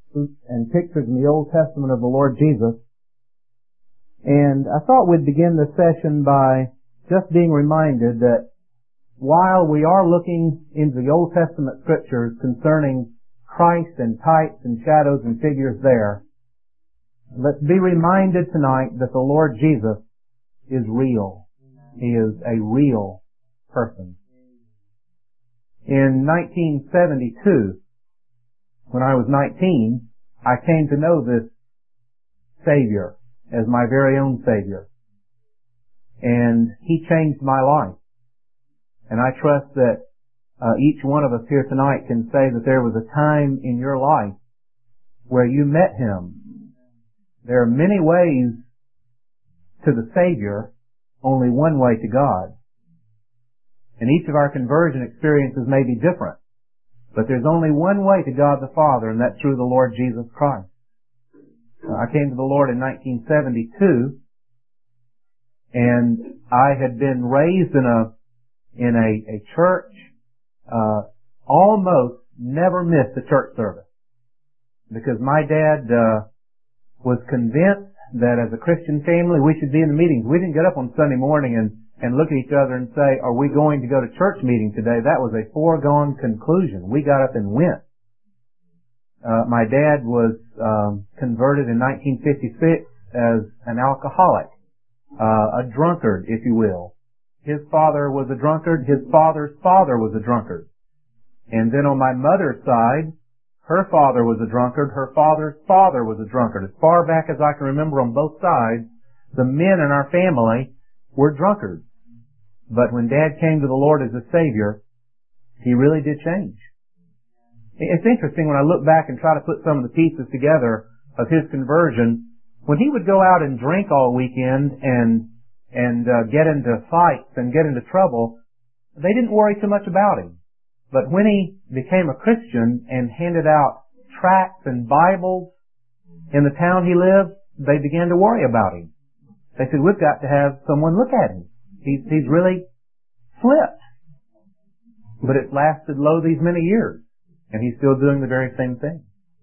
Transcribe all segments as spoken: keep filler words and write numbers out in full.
and pictures in the Old Testament of the Lord Jesus. And I thought we'd begin this session by just being reminded that while we are looking into the Old Testament scriptures concerning Christ and types and shadows and figures there, let's be reminded tonight that the Lord Jesus is real. He is a real person. In nineteen seventy-two, when I was nineteen, I came to know this Savior as my very own Savior. And He changed my life. And I trust that uh, each one of us here tonight can say that there was a time in your life where you met Him. There are many ways to the Savior, only one way to God. And each of our conversion experiences may be different. But there's only one way to God the Father, and that's through the Lord Jesus Christ. Uh, I came to the Lord in nineteen seventy-two, and I had been raised in a in a, a church, uh, almost never missed a church service. Because my dad uh, was convinced that as a Christian family we should be in the meetings. We didn't get up on Sunday morning and and look at each other and say, are we going to go to church meeting today? That was a foregone conclusion. We got up and went. Uh, my dad was um, converted in nineteen fifty-six as an alcoholic, uh, a drunkard, if you will. His father was a drunkard. His father's father was a drunkard. And then on my mother's side, her father was a drunkard. Her father's father was a drunkard. As far back as I can remember on both sides, the men in our family were drunkards. But when Dad came to the Lord as a Savior, he really did change. It's interesting when I look back and try to put some of the pieces together of his conversion. When he would go out and drink all weekend and and uh, get into fights and get into trouble, they didn't worry too much about him. But when he became a Christian and handed out tracts and Bibles in the town he lived, they began to worry about him. They said, we've got to have someone look at him. He's, he's really flipped. But it lasted lo these many years. And he's still doing the very same thing.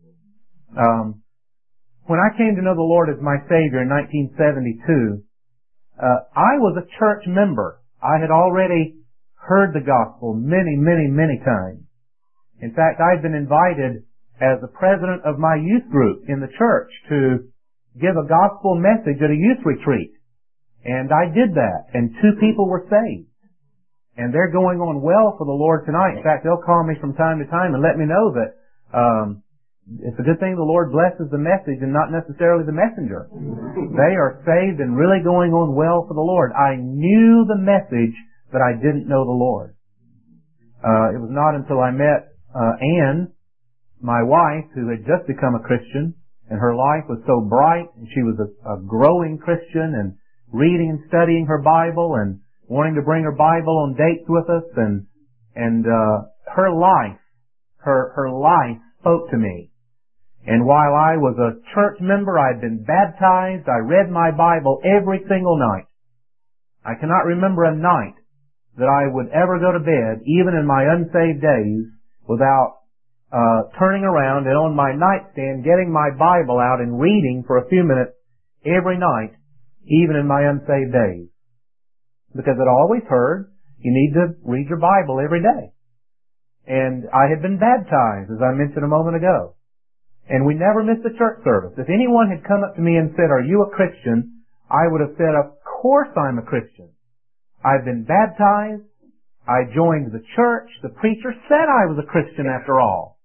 Um, when I came to know the Lord as my Savior in nineteen seventy-two, uh, I was a church member. I had already heard the gospel many, many, many times. In fact, I'd been invited as the president of my youth group in the church to give a gospel message at a youth retreat. And I did that, and two people were saved. And they're going on well for the Lord tonight. In fact, they'll call me from time to time and let me know that um, it's a good thing the Lord blesses the message and not necessarily the messenger. They are saved and really going on well for the Lord. I knew the message, but I didn't know the Lord. Uh, it was not until I met uh, Ann, my wife, who had just become a Christian, and her life was so bright, and she was a, a growing Christian, and reading and studying her Bible, and wanting to bring her Bible on dates with us, and and uh, her life, her her life spoke to me. And while I was a church member, I had been baptized. I read my Bible every single night. I cannot remember a night that I would ever go to bed, even in my unsaved days, without uh, turning around and on my nightstand getting my Bible out and reading for a few minutes every night, even in my unsaved days. Because I'd always heard you need to read your Bible every day. And I had been baptized, as I mentioned a moment ago. And we never missed a church service. If anyone had come up to me and said, are you a Christian? I would have said, of course I'm a Christian. I've been baptized. I joined the church. The preacher said I was a Christian after all.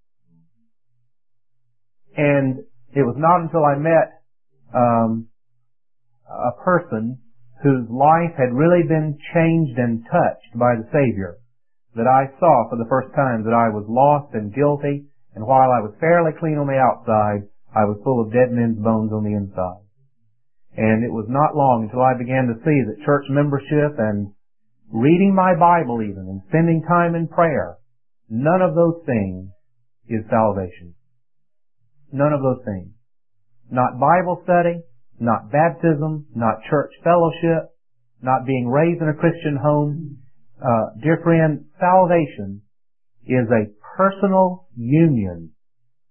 And it was not until I met um, a person whose life had really been changed and touched by the Savior that I saw for the first time that I was lost and guilty, and while I was fairly clean on the outside, I was full of dead men's bones on the inside. And it was not long until I began to see that church membership and reading my Bible even and spending time in prayer, none of those things is salvation. None of those things. Not Bible study, not baptism, not church fellowship, not being raised in a Christian home. Uh, dear friend, salvation is a personal union,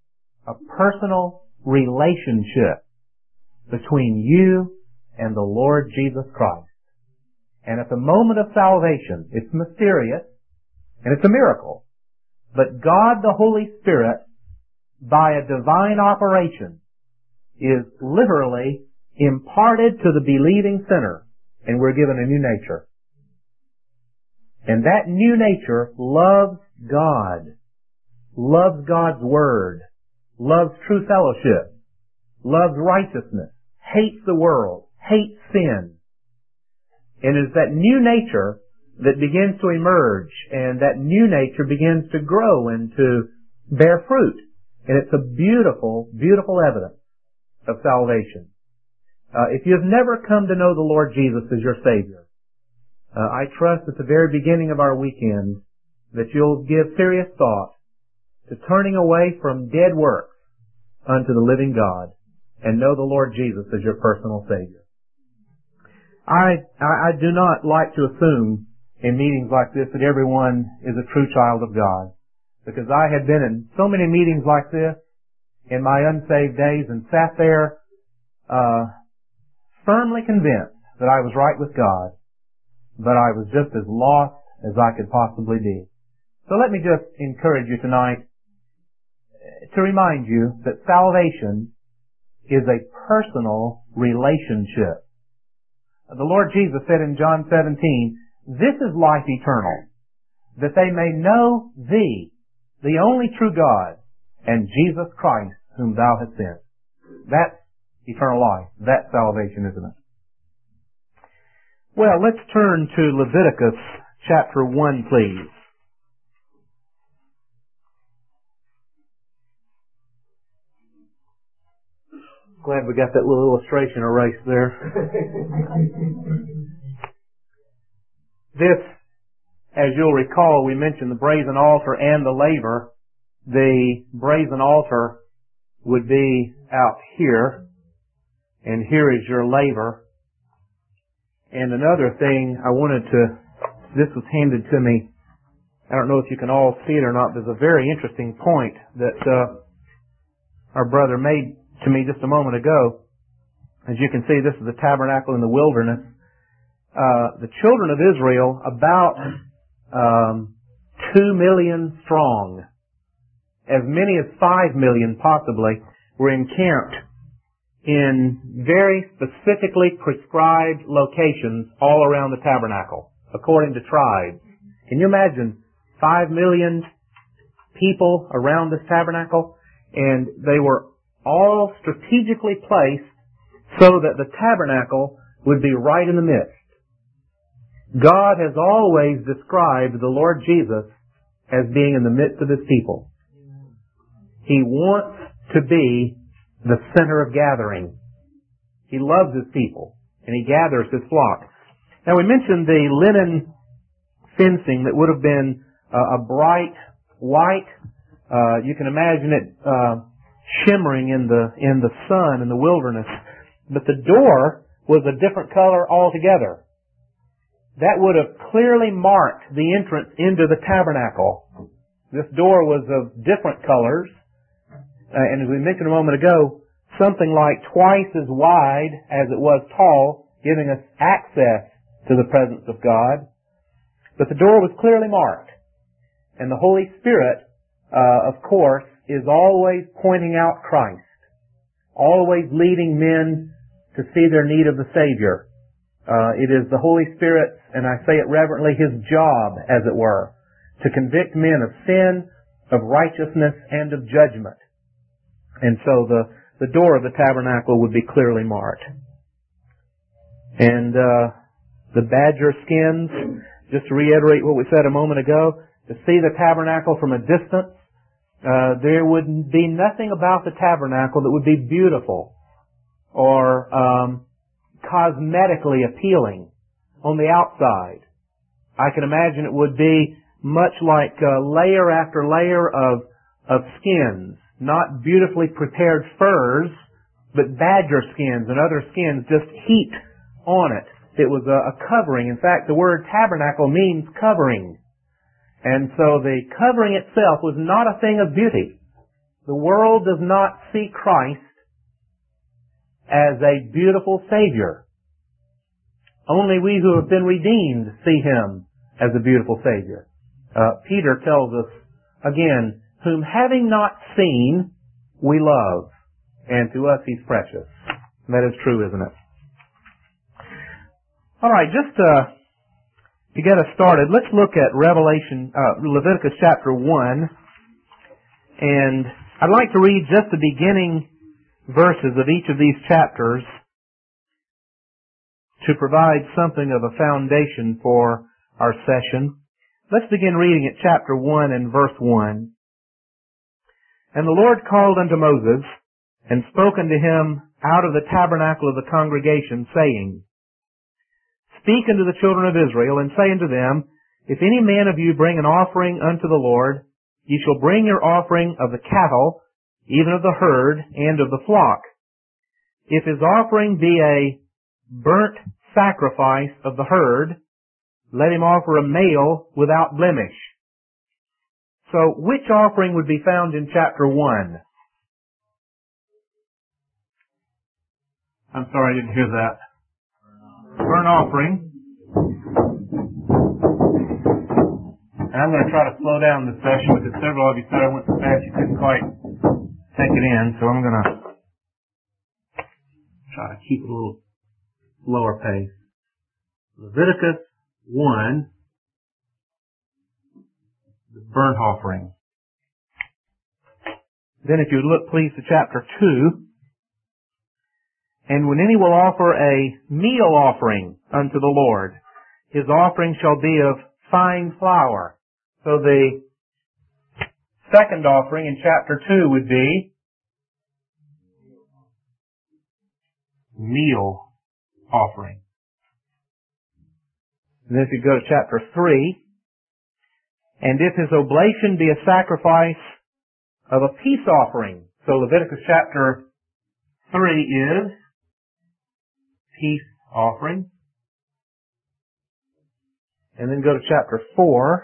a personal relationship between you and the Lord Jesus Christ. And at the moment of salvation, it's mysterious, and it's a miracle. But God the Holy Spirit, by a divine operation, is literally imparted to the believing sinner, and we're given a new nature. And that new nature loves God, loves God's Word, loves true fellowship, loves righteousness, hates the world, hates sin. And it's that new nature that begins to emerge, and that new nature begins to grow and to bear fruit. And it's a beautiful, beautiful evidence of salvation. Uh, if you've never come to know the Lord Jesus as your Savior, uh, I trust at the very beginning of our weekend that you'll give serious thought to turning away from dead works unto the living God and know the Lord Jesus as your personal Savior. I, I, I do not like to assume in meetings like this that everyone is a true child of God, because I had been in so many meetings like this in my unsaved days and sat there uh, firmly convinced that I was right with God, but I was just as lost as I could possibly be. So let me just encourage you tonight to remind you that salvation is a personal relationship. The Lord Jesus said in John seventeen, "This is life eternal, that they may know Thee, the only true God, and Jesus Christ, whom Thou hast sent." That's eternal life. That's salvation, isn't it? Well, let's turn to Leviticus chapter one, please. Glad we got that little illustration erased there. This, as you'll recall, we mentioned the brazen altar and the laver. The brazen altar would be out here, and here is your laver. And another thing I wanted to, this was handed to me, I don't know if you can all see it or not, there's a very interesting point that uh, our brother made to me just a moment ago. As you can see, this is the tabernacle in the wilderness. Uh, the children of Israel, about um, two million strong, as many as five million possibly, were encamped in very specifically prescribed locations all around the tabernacle, according to tribes. Can you imagine five million people around this tabernacle? And they were all strategically placed so that the tabernacle would be right in the midst. God has always described the Lord Jesus as being in the midst of His people. He wants to be the center of gathering. He loves His people, and He gathers His flock. Now, we mentioned the linen fencing that would have been uh, a bright white. Uh, you can imagine it uh, shimmering in the in the sun in the wilderness. But the door was a different color altogether. That would have clearly marked the entrance into the tabernacle. This door was of different colors. Uh, and as we mentioned a moment ago, something like twice as wide as it was tall, giving us access to the presence of God. But the door was clearly marked. And the Holy Spirit, uh, of course, is always pointing out Christ, always leading men to see their need of the Savior. Uh, it is the Holy Spirit, and I say it reverently, His job, as it were, to convict men of sin, of righteousness, and of judgment. And so the, the door of the tabernacle would be clearly marked. And uh, the badger skins, just to reiterate what we said a moment ago, to see the tabernacle from a distance, Uh, there would be nothing about the tabernacle that would be beautiful or um, cosmetically appealing on the outside. I can imagine it would be much like uh, layer after layer of of skins, not beautifully prepared furs, but badger skins and other skins just heaped on it. It was a, a covering. In fact, the word tabernacle means covering. And so the covering itself was not a thing of beauty. It The world does not see Christ as a beautiful Savior. Only we who have been redeemed see Him as a beautiful Savior. Uh, Peter tells us, again, whom having not seen, we love. And to us He's precious. That is true, isn't it? All right, just uh, to get us started, let's look at Revelation, uh, Leviticus chapter one. And I'd like to read just the beginning verses of each of these chapters to provide something of a foundation for our session. Let's begin reading at chapter one and verse one. And the Lord called unto Moses, and spoke unto him out of the tabernacle of the congregation, saying, Speak unto the children of Israel, and say unto them, If any man of you bring an offering unto the Lord, ye shall bring your offering of the cattle, even of the herd, and of the flock. If his offering be a burnt sacrifice of the herd, let him offer a male without blemish. So, which offering would be found in chapter one? I'm sorry, I didn't hear that. Burnt offering. And I'm going to try to slow down this session because several of you said I went so fast you couldn't quite take it in, so I'm going to try to keep it a little slower pace. Leviticus one, the burnt offering. Then if you would look please to chapter two, and when any will offer a meal offering unto the Lord, his offering shall be of fine flour. So the second offering in chapter two would be meal offering. And then if you go to chapter three, and if his oblation be a sacrifice of a peace offering. So Leviticus chapter three is peace offering. And then go to chapter four.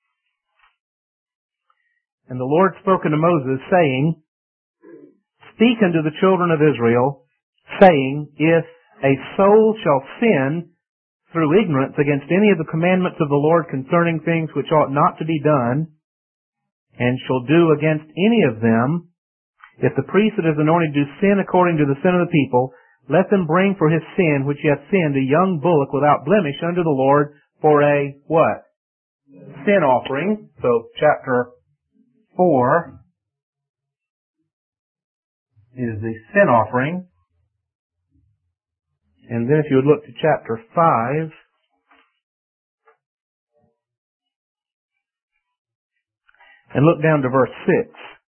And the Lord spoke unto Moses, saying, Speak unto the children of Israel, saying, If a soul shall sin through ignorance against any of the commandments of the Lord concerning things which ought not to be done, and shall do against any of them, if the priest that is anointed do sin according to the sin of the people, let them bring for his sin which he hath sinned a young bullock without blemish unto the Lord for a, what? Sin offering. So chapter four is the sin offering. And then if you would look to chapter five, and look down to verse six.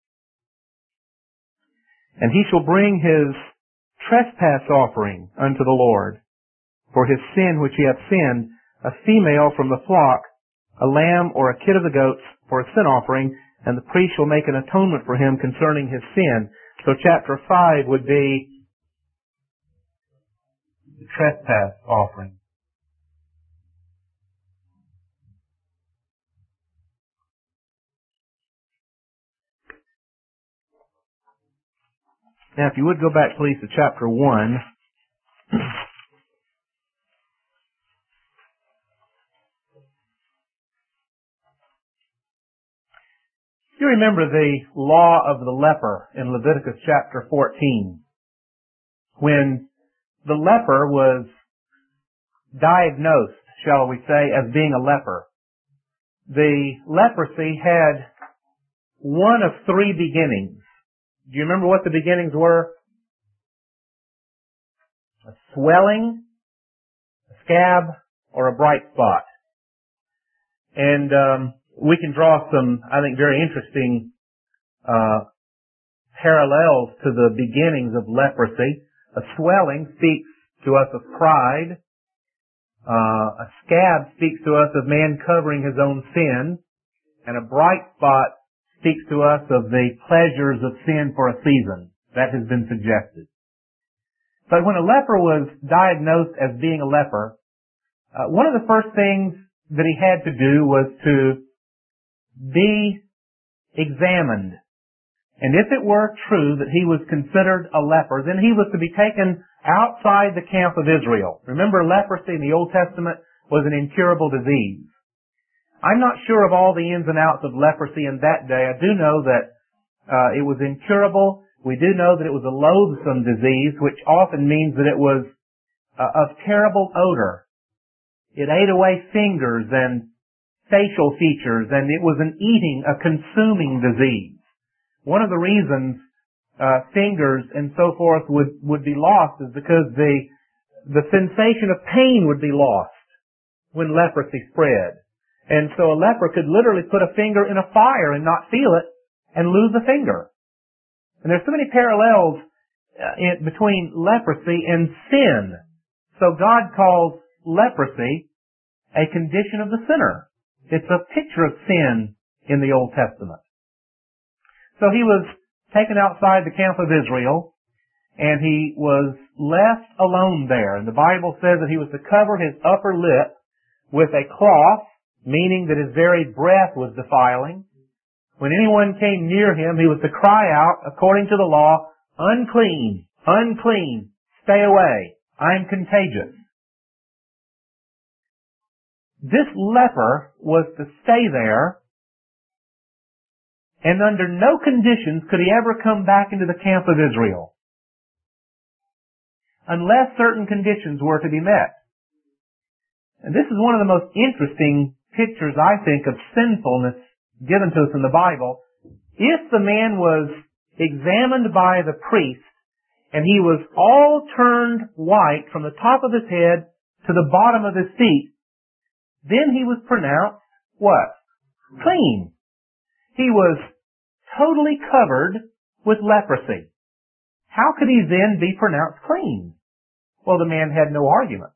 And he shall bring his trespass offering unto the Lord, for his sin which he hath sinned, a female from the flock, a lamb or a kid of the goats for a sin offering, and the priest shall make an atonement for him concerning his sin. So chapter five would be the trespass offering. Now, if you would go back, please, to chapter one. You remember the law of the leper in Leviticus chapter fourteen. When the leper was diagnosed, shall we say, as being a leper, the leprosy had one of three beginnings. Do you remember what the beginnings were? A swelling, a scab, or a bright spot. And um, we can draw some, I think, very interesting uh, parallels to the beginnings of leprosy. A swelling speaks to us of pride. Uh, a scab speaks to us of man covering his own sin. And a bright spot speaks to us of the pleasures of sin for a season. That has been suggested. But when a leper was diagnosed as being a leper, uh, one of the first things that he had to do was to be examined And if it were true that he was considered a leper, then he was to be taken outside the camp of Israel. Remember, leprosy in the Old Testament was an incurable disease. I'm not sure of all the ins and outs of leprosy in that day. I do know that uh, it was incurable. We do know that it was a loathsome disease, which often means that it was uh, of terrible odor. It ate away fingers and facial features, and it was an eating, a consuming disease. One of the reasons uh, fingers and so forth would, would be lost is because the, the sensation of pain would be lost when leprosy spread. And so a leper could literally put a finger in a fire and not feel it and lose a finger. And there's so many parallels uh, in, between leprosy and sin. So God calls leprosy a condition of the sinner. It's a picture of sin in the Old Testament. So he was taken outside the camp of Israel, and he was left alone there. And the Bible says that he was to cover his upper lip with a cloth, meaning that his very breath was defiling. When anyone came near him, he was to cry out, according to the law, unclean, unclean, stay away, I'm contagious. This leper was to stay there, and under no conditions could he ever come back into the camp of Israel, unless certain conditions were to be met. And this is one of the most interesting pictures, I think, of sinfulness given to us in the Bible. If the man was examined by the priest, and he was all turned white from the top of his head to the bottom of his feet, then he was pronounced what? Clean. He was totally covered with leprosy. How could he then be pronounced clean? Well, the man had no argument.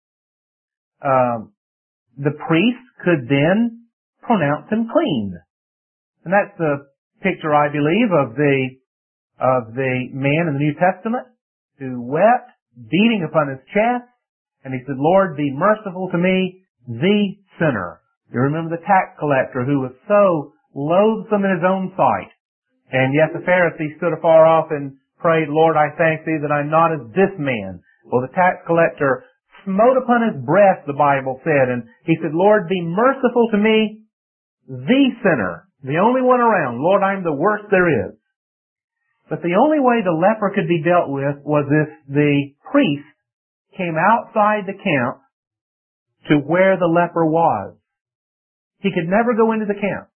Um, the priest could then pronounce him clean. And that's the picture, I believe, of the, of the man in the New Testament who wept, beating upon his chest, and he said, Lord, be merciful to me, the sinner. You remember the tax collector who was so loathsome in his own sight. And yet the Pharisee stood afar off and prayed, Lord, I thank thee that I'm not as this man. Well, the tax collector smote upon his breast, the Bible said, and he said, Lord, be merciful to me, the sinner, the only one around. Lord, I'm the worst there is. But the only way the leper could be dealt with was if the priest came outside the camp to where the leper was. He could never go into the camp.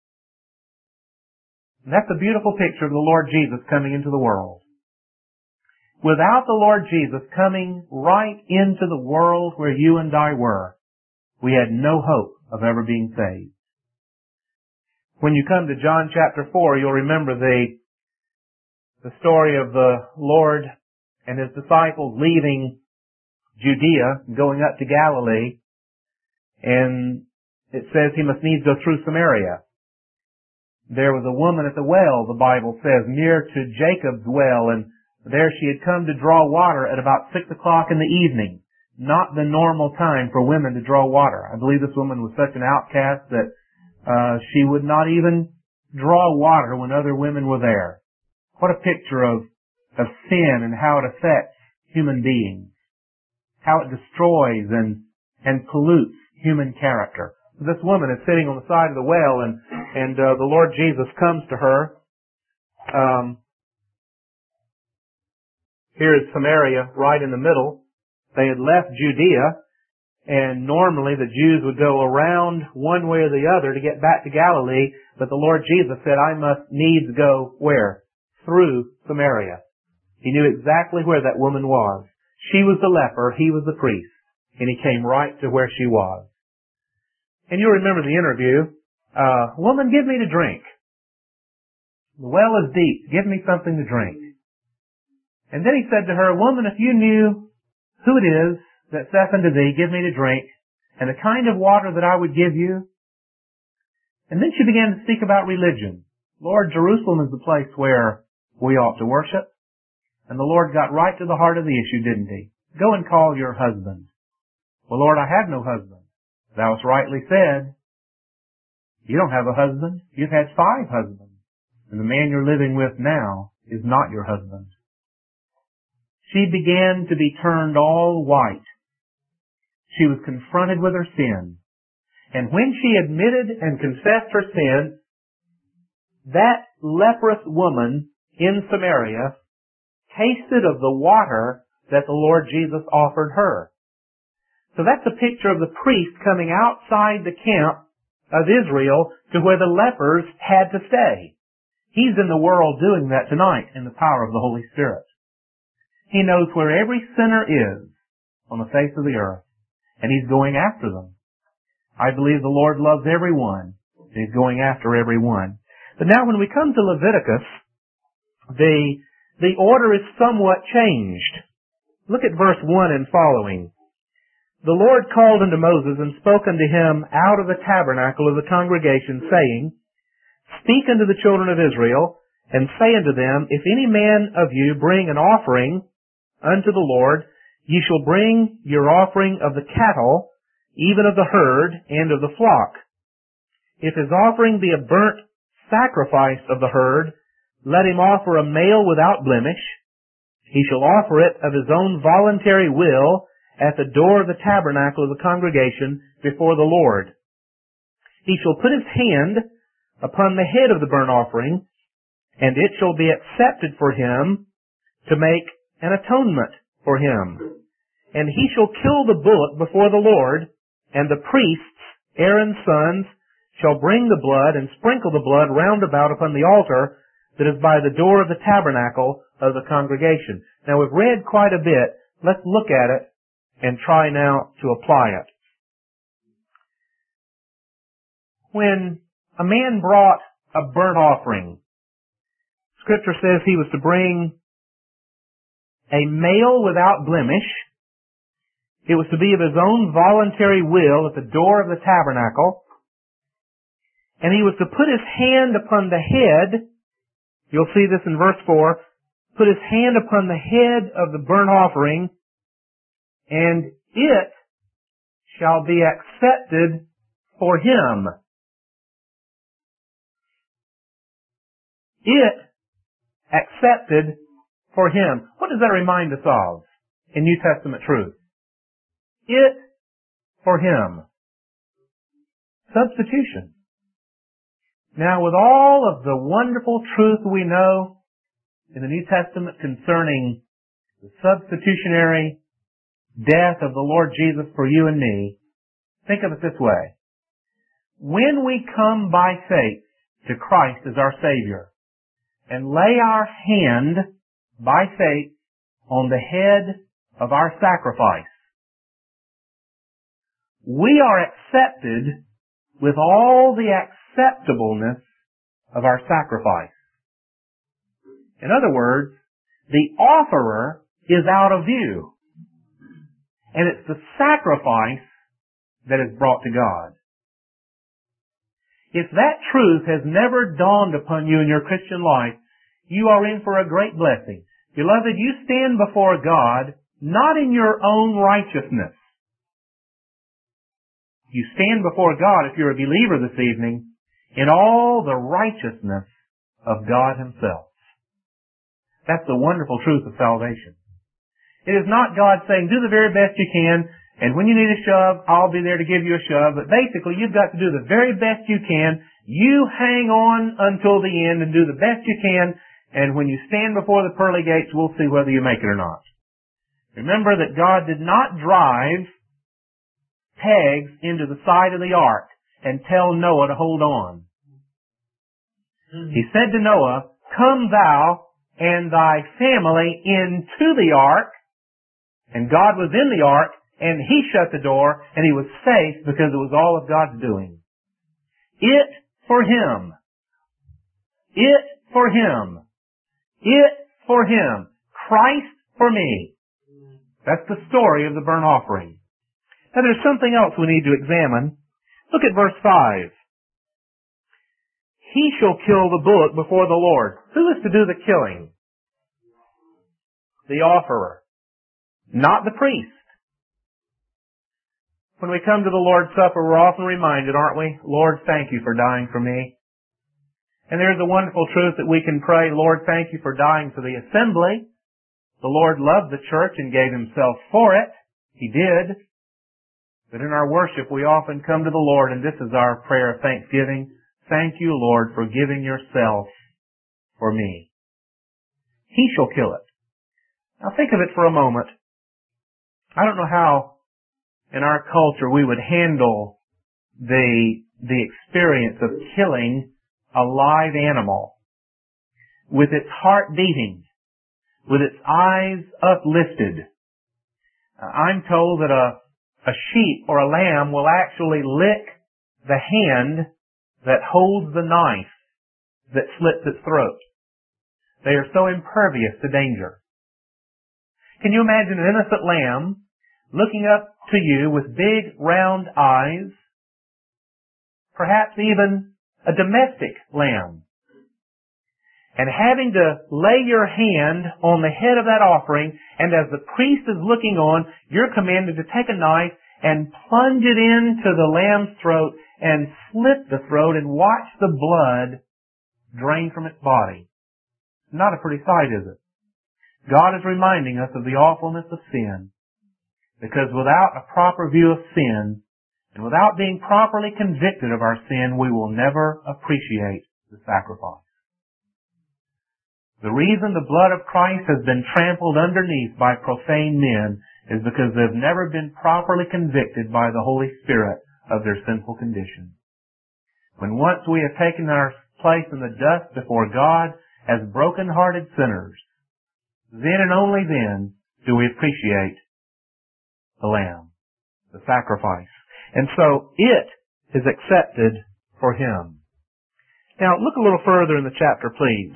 And that's a beautiful picture of the Lord Jesus coming into the world. Without the Lord Jesus coming right into the world where you and I were, we had no hope of ever being saved. When you come to John chapter four, you'll remember the, the story of the Lord and His disciples leaving Judea and going up to Galilee. And it says He must needs go through Samaria. There was a woman at the well, the Bible says, near to Jacob's well, and there she had come to draw water at about six o'clock in the evening. Not the normal time for women to draw water. I believe this woman was such an outcast that uh, she would not even draw water when other women were there. What a picture of, of sin and how it affects human beings. How it destroys and, and pollutes human character. This woman is sitting on the side of the well, and, and uh, the Lord Jesus comes to her. Um, here is Samaria right in the middle. They had left Judea, and normally the Jews would go around one way or the other to get back to Galilee, but the Lord Jesus said, I must needs go where? Through Samaria. He knew exactly where that woman was. She was the leper, he was the priest, and he came right to where she was. And you'll remember the interview. Uh, woman, give me to drink. The well is deep. Give me something to drink. And then he said to her, woman, if you knew who it is that saith unto thee, give me to drink, and the kind of water that I would give you. And then she began to speak about religion. Lord, Jerusalem is the place where we ought to worship. And the Lord got right to the heart of the issue, didn't he? Go and call your husband. Well, Lord, I have no husband. Thou hast rightly said, you don't have a husband. You've had five husbands. and the man you're living with now is not your husband. She began to be turned all white. She was confronted with her sin. And when she admitted and confessed her sin, that leprous woman in Samaria tasted of the water that the Lord Jesus offered her. So that's a picture of the priest coming outside the camp of Israel to where the lepers had to stay. He's in the world doing that tonight in the power of the Holy Spirit. He knows where every sinner is on the face of the earth, and He's going after them. I believe the Lord loves everyone, and He's going after everyone. But now when we come to Leviticus, the, the order is somewhat changed. Look at verse one and following. The Lord called unto Moses and spoke unto him out of the tabernacle of the congregation, saying, Speak unto the children of Israel, and say unto them, If any man of you bring an offering unto the Lord, ye shall bring your offering of the cattle, even of the herd, and of the flock. If his offering be a burnt sacrifice of the herd, let him offer a male without blemish. He shall offer it of his own voluntary will at the door of the tabernacle of the congregation before the Lord. He shall put his hand upon the head of the burnt offering, and it shall be accepted for him to make an atonement for him. And he shall kill the bullock before the Lord, and the priests, Aaron's sons, shall bring the blood and sprinkle the blood round about upon the altar that is by the door of the tabernacle of the congregation. Now we've read quite a bit. Let's look at it and try now to apply it. When a man brought a burnt offering, Scripture says he was to bring a male without blemish. It was to be of his own voluntary will at the door of the tabernacle. And he was to put his hand upon the head. You'll see this in verse four. Put his hand upon the head of the burnt offering, and it shall be accepted for him. It accepted for him. What does that remind us of in New Testament truth? It for him. Substitution. Now, with all of the wonderful truth we know in the New Testament concerning the substitutionary death of the Lord Jesus for you and me, think of it this way. When we come by faith to Christ as our Savior and lay our hand by faith on the head of our sacrifice, we are accepted with all the acceptableness of our sacrifice. In other words, the offerer is out of view, and it's the sacrifice that is brought to God. If that truth has never dawned upon you in your Christian life, you are in for a great blessing. Beloved, you stand before God not in your own righteousness. You stand before God, if you're a believer this evening, in all the righteousness of God Himself. That's the wonderful truth of salvation. It is not God saying, do the very best you can, and when you need a shove, I'll be there to give you a shove. But basically, you've got to do the very best you can. You hang on until the end and do the best you can, and when you stand before the pearly gates, we'll see whether you make it or not. Remember that God did not drive pegs into the side of the ark and tell Noah to hold on. He said to Noah, come thou and thy family into the ark, and God was in the ark, and He shut the door, and he was safe because it was all of God's doing. It for him. It for him. It for him. Christ for me. That's the story of the burnt offering. Now there's something else we need to examine. Look at verse five. He shall kill the bullock before the Lord. Who is to do the killing? The offerer. Not the priest. When we come to the Lord's Supper, we're often reminded, aren't we? Lord, thank you for dying for me. And there's a wonderful truth that we can pray, Lord, thank you for dying for the assembly. The Lord loved the church and gave himself for it. He did. But in our worship, we often come to the Lord, and this is our prayer of thanksgiving. Thank you, Lord, for giving yourself for me. He shall kill it. Now think of it for a moment. I don't know how in our culture we would handle the, the experience of killing a live animal with its heart beating, with its eyes uplifted. Uh, I'm told that a, a sheep or a lamb will actually lick the hand that holds the knife that slits its throat. They are so impervious to danger. Can you imagine an innocent lamb looking up to you with big round eyes, perhaps even a domestic lamb, and having to lay your hand on the head of that offering, and as the priest is looking on, you're commanded to take a knife and plunge it into the lamb's throat and slit the throat and watch the blood drain from its body. Not a pretty sight, is it? God is reminding us of the awfulness of sin, because without a proper view of sin, and without being properly convicted of our sin, we will never appreciate the sacrifice. The reason the blood of Christ has been trampled underneath by profane men is because they've never been properly convicted by the Holy Spirit of their sinful condition. When once we have taken our place in the dust before God as broken-hearted sinners, then and only then do we appreciate the Lamb, the sacrifice. And so it is accepted for him. Now look a little further in the chapter, please.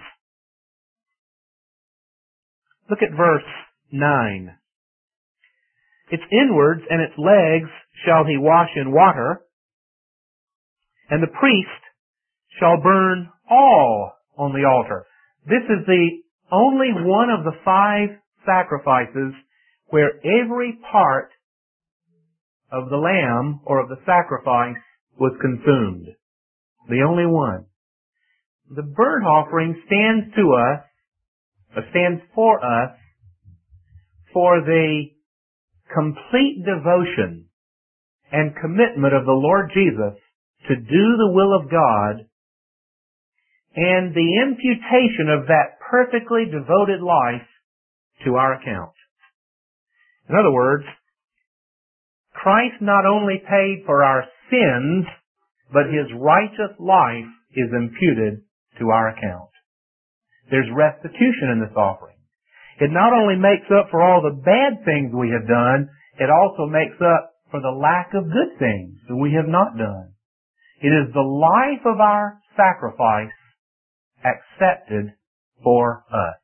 Look at verse nine. Its inwards and its legs shall he wash in water, and the priest shall burn all on the altar. This is the only one of the five sacrifices where every part of the lamb or of the sacrifice was consumed. The only one. The burnt offering stands to us, or stands for us, for the complete devotion and commitment of the Lord Jesus to do the will of God, and the imputation of that perfectly devoted life to our account. In other words, Christ not only paid for our sins, but his righteous life is imputed to our account. There's restitution in this offering. It not only makes up for all the bad things we have done, it also makes up for the lack of good things that we have not done. It is the life of our sacrifice accepted for us.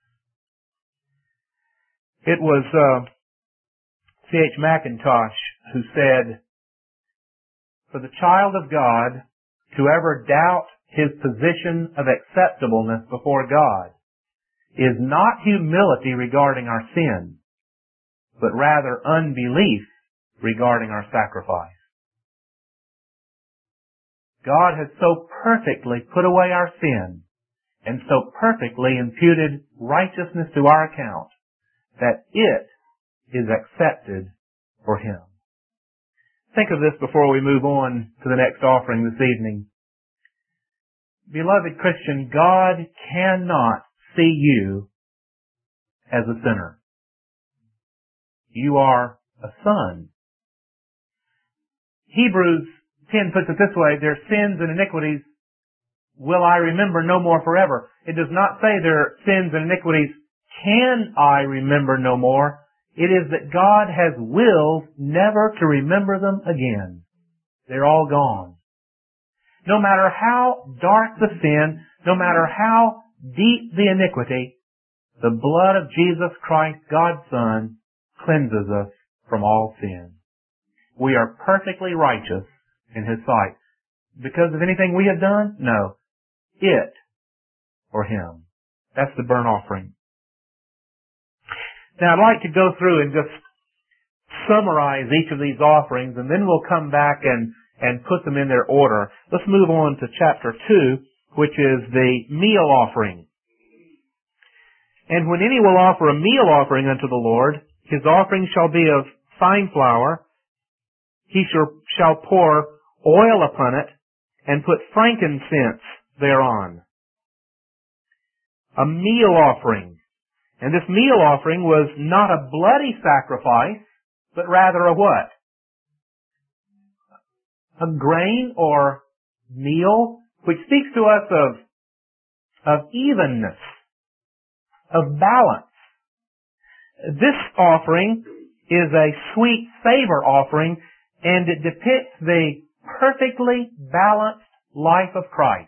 It was uh, C H Mackintosh who said, "For the child of God to ever doubt his position of acceptableness before God is not humility regarding our sin, but rather unbelief regarding our sacrifice." God has so perfectly put away our sin and so perfectly imputed righteousness to our account that it is accepted for him. Think of this before we move on to the next offering this evening. Beloved Christian, God cannot see you as a sinner. You are a son. Hebrews ten puts it this way, their sins and iniquities will I remember no more forever. It does not say their sins and iniquities can I remember no more. It is that God has willed never to remember them again. They're all gone. No matter how dark the sin, no matter how deep the iniquity, the blood of Jesus Christ, God's Son, cleanses us from all sin. We are perfectly righteous in his sight. Because of anything we have done? No. It or him. That's the burnt offering. Now I'd like to go through and just summarize each of these offerings, and then we'll come back and, and put them in their order. Let's move on to chapter two which is the meal offering. And when any will offer a meal offering unto the Lord, his offering shall be of fine flour. He shall pour oil upon it, and put frankincense thereon. A meal offering. And this meal offering was not a bloody sacrifice, but rather a what? A grain or meal, which speaks to us of, of evenness, of balance. This offering is a sweet savor offering, and it depicts the perfectly balanced life of Christ.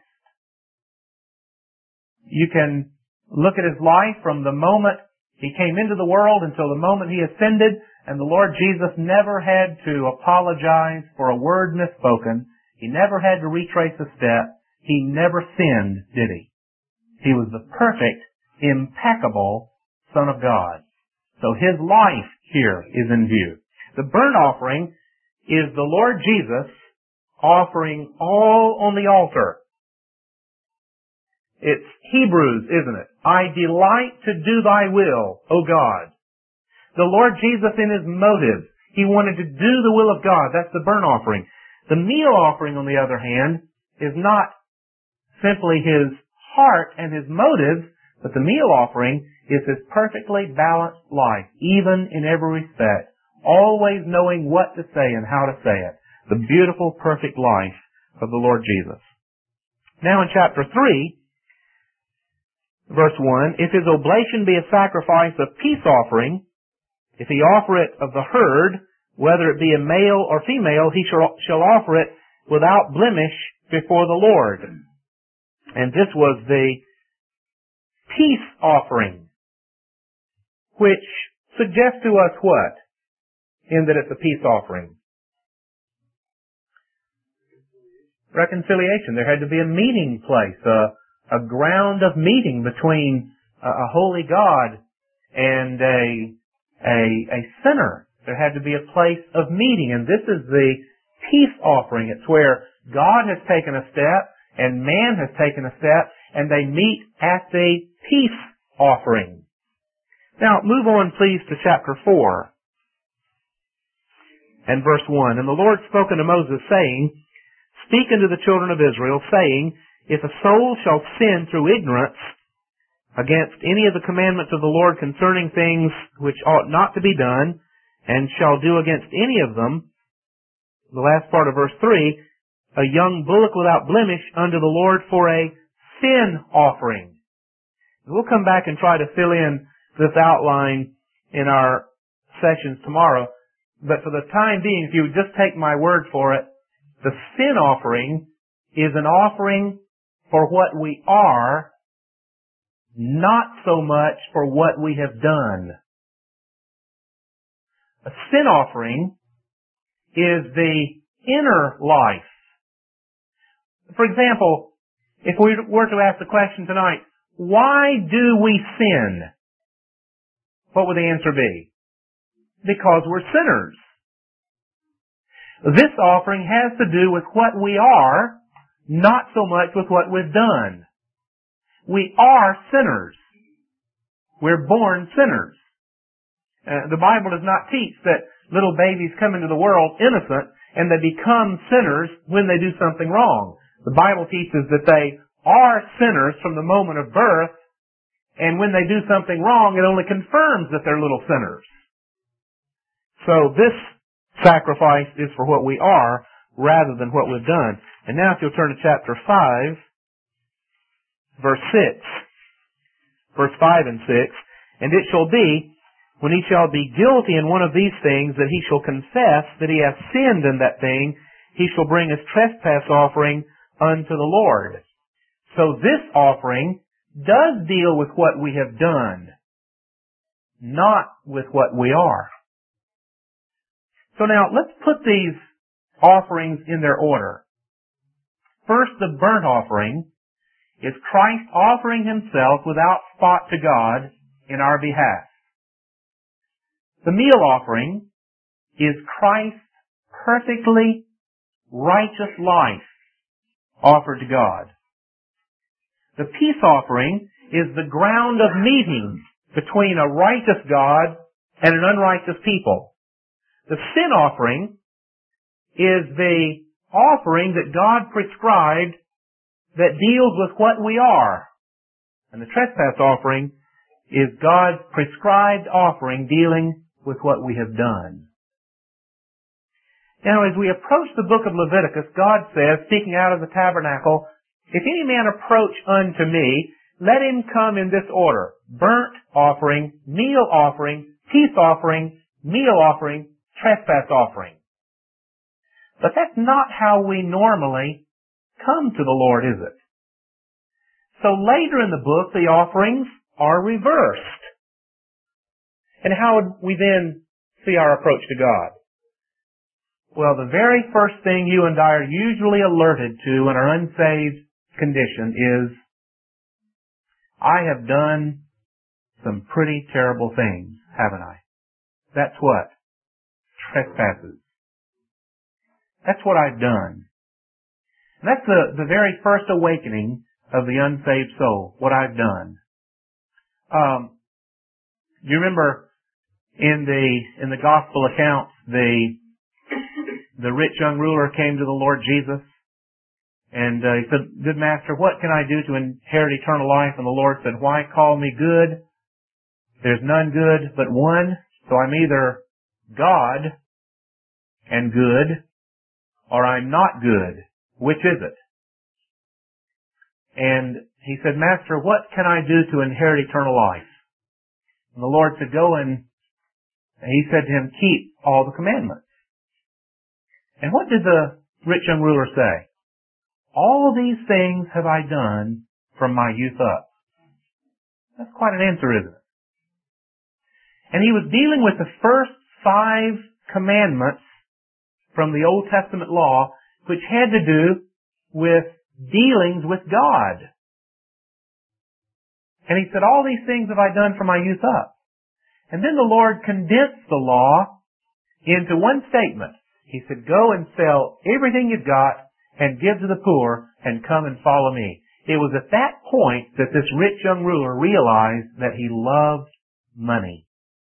You can look at his life from the moment he came into the world until the moment he ascended, and the Lord Jesus never had to apologize for a word misspoken. He never had to retrace a step. He never sinned, did he? He was the perfect, impeccable Son of God. So his life here is in view. The burnt offering is the Lord Jesus offering all on the altar. It's Hebrews, isn't it? I delight to do thy will, O God. The Lord Jesus in his motive, he wanted to do the will of God. That's the burnt offering. The meal offering, on the other hand, is not simply his heart and his motives, but the meal offering is his perfectly balanced life, even in every respect, always knowing what to say and how to say it. The beautiful, perfect life of the Lord Jesus. Now in chapter three, verse one, if his oblation be a sacrifice of peace offering, if he offer it of the herd, whether it be a male or female, he shall, shall offer it without blemish before the Lord. And this was the peace offering, which suggests to us what? In that it's a peace offering. Reconciliation. There had to be a meeting place, a, a ground of meeting between a, a holy God and a A, a sinner. There had to be a place of meeting, and this is the peace offering. It's where God has taken a step and man has taken a step, and they meet at the peace offering. Now, move on please to chapter four and verse one. And the Lord spoke unto Moses, saying, Speak unto the children of Israel, saying, If a soul shall sin through ignorance against any of the commandments of the Lord concerning things which ought not to be done, and shall do against any of them, the last part of verse three, a young bullock without blemish unto the Lord for a sin offering. We'll come back and try to fill in this outline in our sessions tomorrow, but for the time being, if you would just take my word for it, the sin offering is an offering for what we are, not so much for what we have done. A sin offering is the inner life. For example, if we were to ask the question tonight, why do we sin? What would the answer be? Because we're sinners. This offering has to do with what we are, not so much with what we've done. We are sinners. We're born sinners. Uh, the Bible does not teach that little babies come into the world innocent and they become sinners when they do something wrong. The Bible teaches that they are sinners from the moment of birth, and when they do something wrong, it only confirms that they're little sinners. So this sacrifice is for what we are rather than what we've done. And now if you'll turn to chapter five, verse six, verse five and six, And it shall be, when he shall be guilty in one of these things, that he shall confess that he hath sinned in that thing, he shall bring his trespass offering unto the Lord. So this offering does deal with what we have done, not with what we are. So now, let's put these offerings in their order. First, the burnt offering is Christ offering himself without spot to God in our behalf. The meal offering is Christ's perfectly righteous life offered to God. The peace offering is the ground of meeting between a righteous God and an unrighteous people. The sin offering is the offering that God prescribed that deals with what we are. And the trespass offering is God's prescribed offering dealing with what we have done. Now, as we approach the book of Leviticus, God says, speaking out of the tabernacle, "If any man approach unto me, let him come in this order: burnt offering, meal offering, peace offering, meal offering, trespass offering." But that's not how we normally come to the Lord, is it? So later in the book, the offerings are reversed. And how would we then see our approach to God? Well, the very first thing you and I are usually alerted to in our unsaved condition is, I have done some pretty terrible things, haven't I? That's what? Trespasses. That's what I've done. And that's the, the very first awakening of the unsaved soul, what I've done. Um, do you remember in the in the gospel accounts, the the rich young ruler came to the Lord Jesus, and uh, he said, "Good master, what can I do to inherit eternal life?" And the Lord said, "Why call me good? There's none good but one. So I'm either God and good, or I'm not good. Which is it?" And he said, "Master, what can I do to inherit eternal life?" And the Lord said, "Go," and he said to him, "Keep all the commandments." And what did the rich young ruler say? "All these things have I done from my youth up." That's quite an answer, isn't it? And he was dealing with the first five commandments from the Old Testament law, which had to do with dealings with God. And he said, "All these things have I done from my youth up." And then the Lord condensed the law into one statement. He said, "Go and sell everything you've got and give to the poor and come and follow me." It was at that point that this rich young ruler realized that he loved money.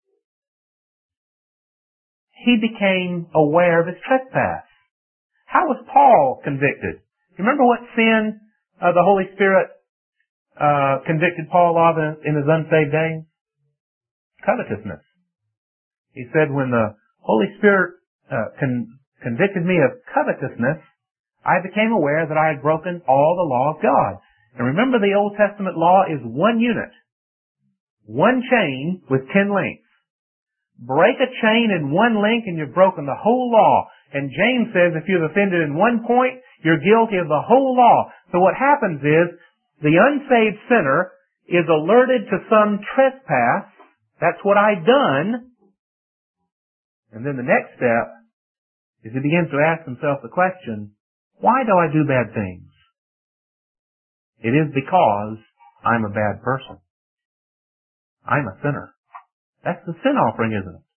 He became aware of his trespass. How was Paul convicted? Remember what sin uh, the Holy Spirit uh, convicted Paul of in, in his unsaved days? Covetousness. He said, when the Holy Spirit uh, con- convicted me of covetousness, I became aware that I had broken all the law of God. And remember, the Old Testament law is one unit, one chain with ten links. Break a chain in one link and you've broken the whole law. And James says if you've offended in one point, you're guilty of the whole law. So what happens is the unsaved sinner is alerted to some trespass. That's what I've done. And then the next step is he begins to ask himself the question, why do I do bad things? It is because I'm a bad person. I'm a sinner. That's the sin offering, isn't it?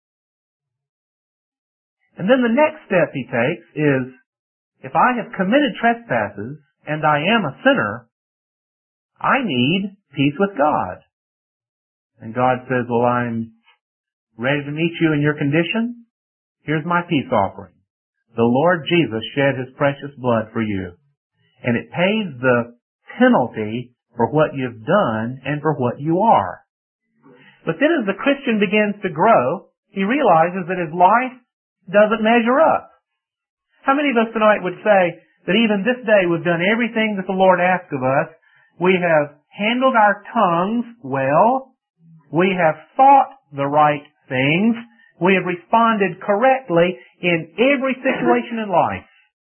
And then the next step he takes is, if I have committed trespasses and I am a sinner, I need peace with God. And God says, well, I'm ready to meet you in your condition. Here's my peace offering. The Lord Jesus shed His precious blood for you. And it pays the penalty for what you've done and for what you are. But then as the Christian begins to grow, he realizes that his life doesn't measure up. How many of us tonight would say that even this day we've done everything that the Lord asks of us? We have handled our tongues well. We have thought the right things. We have responded correctly in every situation in life.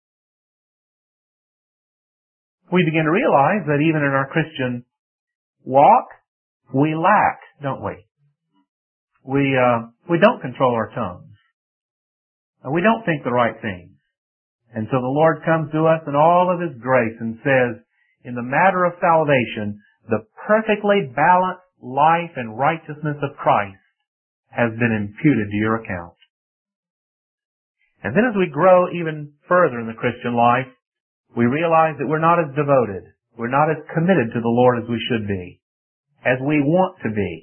We begin to realize that even in our Christian walk, we lack, don't we? We, uh, we don't control our tongues. We don't think the right things. And so the Lord comes to us in all of His grace and says, in the matter of salvation, the perfectly balanced life and righteousness of Christ has been imputed to your account. And then as we grow even further in the Christian life, we realize that we're not as devoted. We're not as committed to the Lord as we should be, as we want to be.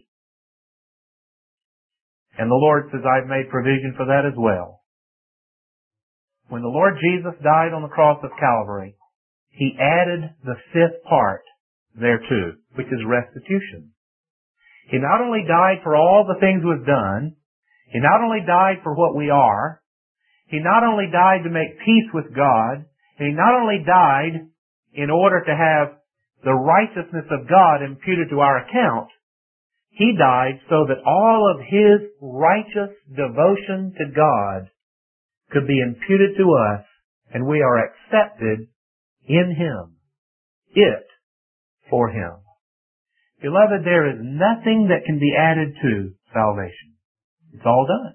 And the Lord says, I've made provision for that as well. When the Lord Jesus died on the cross of Calvary, He added the fifth part thereto, which is restitution. He not only died for all the things we've done, He not only died for what we are, He not only died to make peace with God, and He not only died in order to have the righteousness of God imputed to our account, He died so that all of His righteous devotion to God could be imputed to us, and we are accepted in Him. It for Him. Beloved, there is nothing that can be added to salvation. It's all done.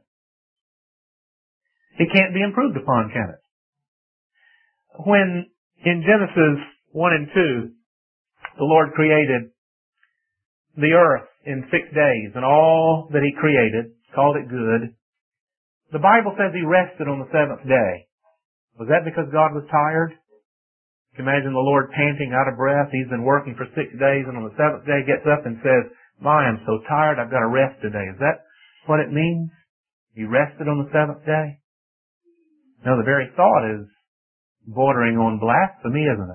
It can't be improved upon, can it? When in Genesis one and two, the Lord created the earth in six days, and all that He created, called it good. The Bible says He rested on the seventh day. Was that because God was tired? You imagine the Lord panting out of breath. He's been working for six days, and on the seventh day gets up and says, My, I'm so tired, I've got to rest today. Is that what it means? He rested on the seventh day? No, the very thought is bordering on blasphemy, isn't it?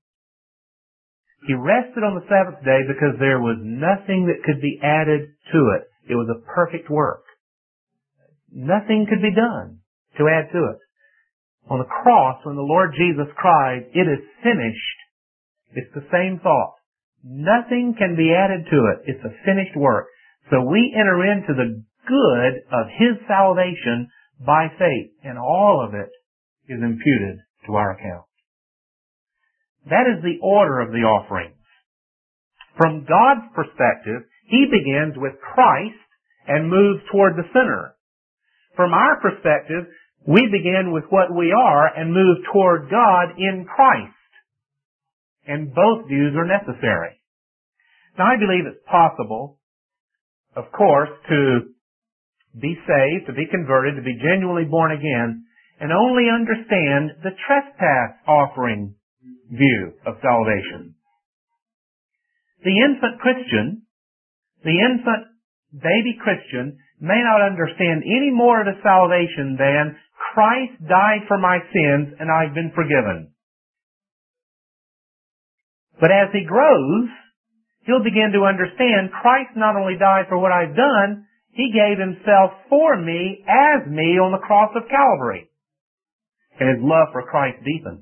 He rested on the seventh day because there was nothing that could be added to it. It was a perfect work. Nothing could be done to add to it. On the cross, when the Lord Jesus cried, It is finished, it's the same thought. Nothing can be added to it. It's a finished work. So we enter into the good of His salvation by faith, and all of it is imputed to our account. That is the order of the offerings. From God's perspective, He begins with Christ and moves toward the sinner. From our perspective, we begin with what we are and move toward God in Christ. And both views are necessary. Now, I believe it's possible, of course, to be saved, to be converted, to be genuinely born again, and only understand the trespass offering view of salvation. The infant Christian, the infant baby Christian, may not understand any more of the salvation than Christ died for my sins and I've been forgiven. But as he grows, he'll begin to understand Christ not only died for what I've done, He gave Himself for me as me on the cross of Calvary. And his love for Christ deepens.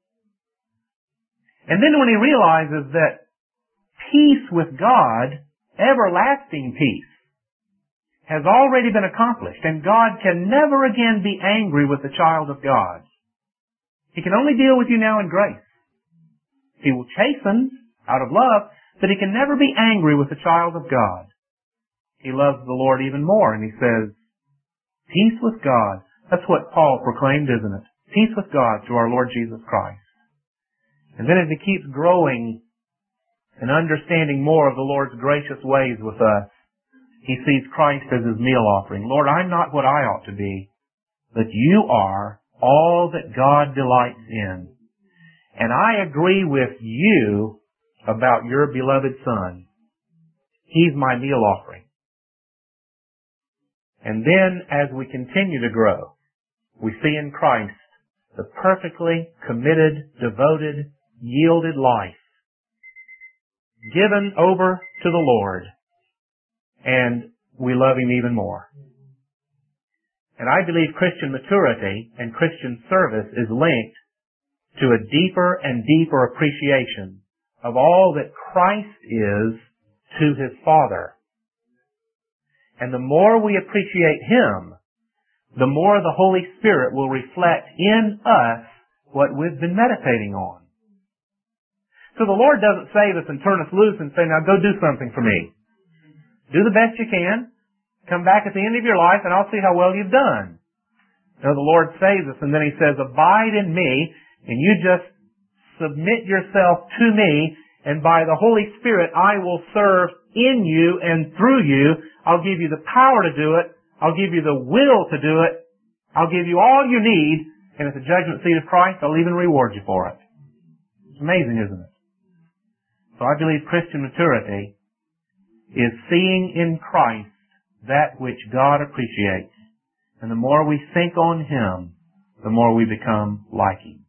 And then when he realizes that peace with God, everlasting peace, has already been accomplished, and God can never again be angry with the child of God. He can only deal with you now in grace. He will chasten out of love, but He can never be angry with the child of God. He loves the Lord even more, and he says, peace with God. That's what Paul proclaimed, isn't it? Peace with God through our Lord Jesus Christ. And then as he keeps growing and understanding more of the Lord's gracious ways with us, he sees Christ as his meal offering. Lord, I'm not what I ought to be, but you are all that God delights in. And I agree with you about your beloved Son. He's my meal offering. And then as we continue to grow, we see in Christ the perfectly committed, devoted, yielded life given over to the Lord. And we love Him even more. And I believe Christian maturity and Christian service is linked to a deeper and deeper appreciation of all that Christ is to His Father. And the more we appreciate Him, the more the Holy Spirit will reflect in us what we've been meditating on. So the Lord doesn't save us and turn us loose and say, now go do something for me. Do the best you can. Come back at the end of your life and I'll see how well you've done. No, the Lord saves us and then He says, abide in me, and you just submit yourself to me, and by the Holy Spirit I will serve in you and through you. I'll give you the power to do it. I'll give you the will to do it. I'll give you all you need, and at the judgment seat of Christ I'll even reward you for it. It's amazing, isn't it? So I believe Christian maturity is seeing in Christ that which God appreciates. And the more we think on Him, the more we become like Him.